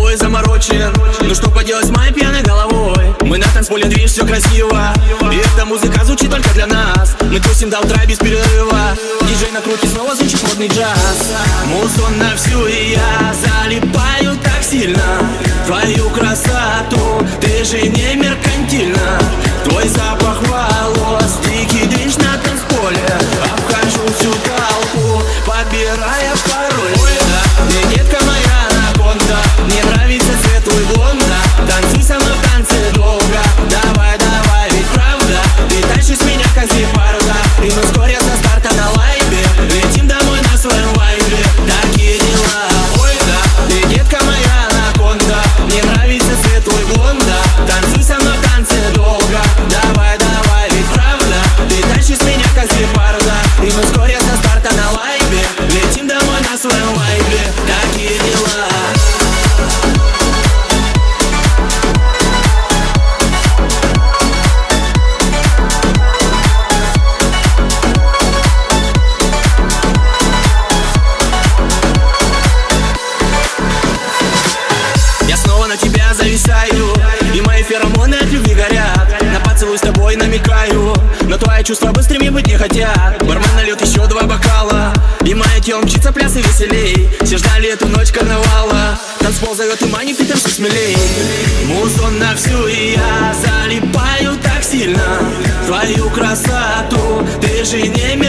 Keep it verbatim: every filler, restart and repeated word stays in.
тобой заморочен. Ну что поделать с моей пьяной головой? Мы на танцполе, движ, все красиво. И эта музыка звучит только для нас. Мы тусим до утра без перерыва. Диджей накрутит, снова звучит модный джаз. Музон на всю, и я залипаю так сильно в твою красоту. Ты же не меркантильна. Твой запах волос, дикий дрищ на танцполе. Обхожу всю толпу, подбирая пароль. Ты, детка моя анаконда, мне нравится цвет твой блонда. Танцуй со мной в танце долго. Давай, давай, ведь правда ты тащишь меня как гепарда. И мы вскоре со старта на лайве летим домой на своем вайбе. Такие дела. Ой, да, ты, детка моя анаконда, мне нравится цвет твой блонда. Танцуй со мной в танце долго. Давай, давай, ведь правда ты тащишь меня как гепарда. И мы вскоре со старта на лайве летим домой на своем вайбе. Такие дела. Я снова на тебя зависаю, и мои феромоны от любви горят. На поцелуй с тобой намекаю, но твои чувства быстрыми быть не хотят. Бармен нальет еще два бокала, и мое тело мчится пляс и веселей. Все ждали эту ночь карнавала. Танцпол зовет, и манит, и танцуй смелей. Музон на всю, и я залипаю так сильно в твою красоту. Ты же не